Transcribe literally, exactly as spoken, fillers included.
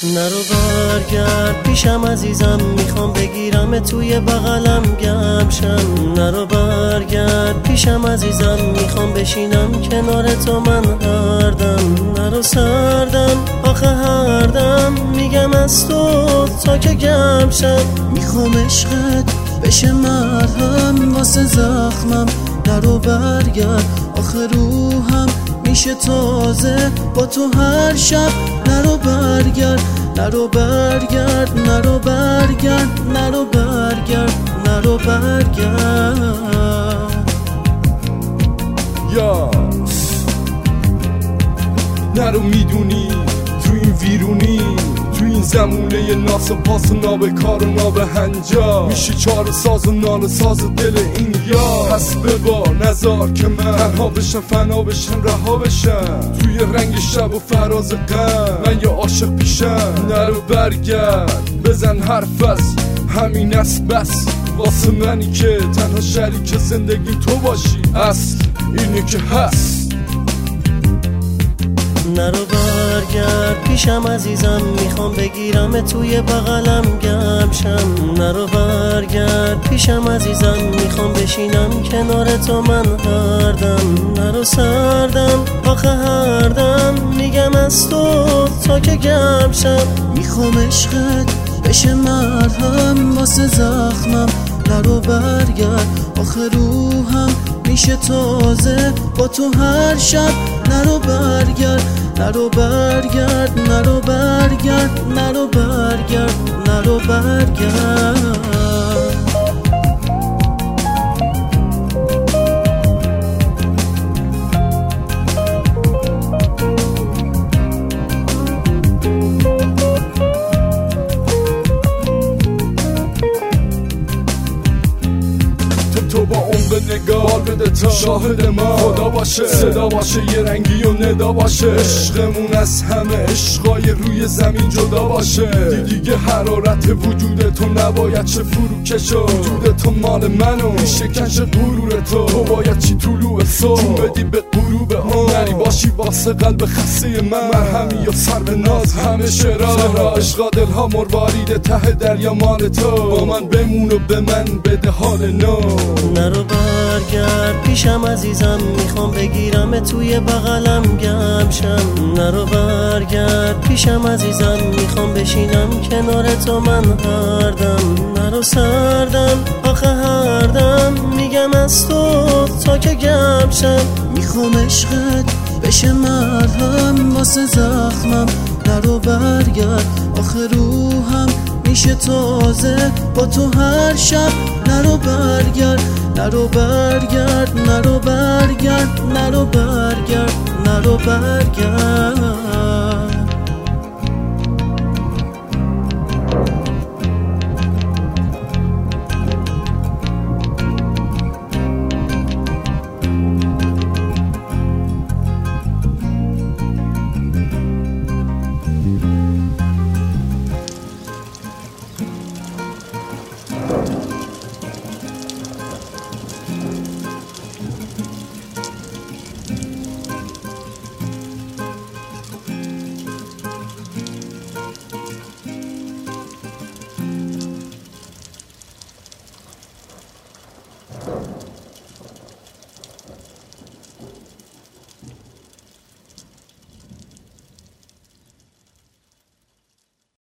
نرو برگرد پیشم عزیزم، میخوام بگیرم توی بغلم گمشم. نرو برگرد پیشم عزیزم، میخوام بشینم کنار تو من هردم. نرو سردم آخه هردم، میگم از تو تا که گمشم. میخوام عشقت بشه مرهم واسه زخمم. نرو برگرد آخه روحم میشه تازه با تو هر شب. نرو برگرد نرو برگرد نرو برگرد نرو برگرد نرو برگرد یا نرو میدونی تو این ویرونی، تو این زمونه ناس و پاس و نابکار و نابهنجا میشی چار ساز و نال ساز دل این یا. پس ببار نزار که من تنها بشم فنا بشم رها بشم توی رنگ شب و فراز غم. من یا عاشق پیشم نرو برگرد بزن حرف از همین است بس واسه منی که تنها شریک زندگی تو باشی. اصل اینه که هست. نرو برگرد پیشم عزیزم، میخوام بگیرم توی بغلم گمشم. نرو برگرد پیشم عزیزم، میخوام بشینم کنار تو من هردم. نرو سردم آخه هردم، میگم از تو تا که گمشم. میخوام عشقت بشه مرهم واسه زخمم. نرو برگرد آخه روحم میشه تازه با تو هر شب. نرو برگرد نرو برگرد نرو برگرد نرو برگرد نرو برگرد تو با اون به نگار بده تا شاهد ما خدا باشه، صدا باشه یه رنگی و ندا باشه. عشقمون از همه عشقای روی زمین جدا باشه. دیگه حرارت وجود تو نباید چه فروکشو، وجود تو مال منو میشکنش غرور تو. تو باید چی طلوع صبح بدی به غروب اون، نری باشی واسه قلب خسته من مرهمی و سر به ناز همه شرا. عشقا دلها مروارید ته دریا مال تو، با من بمون و به من بده حال نو. نرو برگرد پیشم عزیزم، میخوام بگیرم توی بغلم گمشم. نرو برگرد پیشم عزیزم، میخوام بشینم کنار تو من هردم. نرو سردم آخه هردم، میگم از تو تا که گمشم. میخوام عشقت بشه مرهم واسه زخمم. نرو برگرد آخه روحم میشه تازه با تو هر شب. نرو برگرد نرو برگرد نرو برگرد نرو برگرد نرو برگرد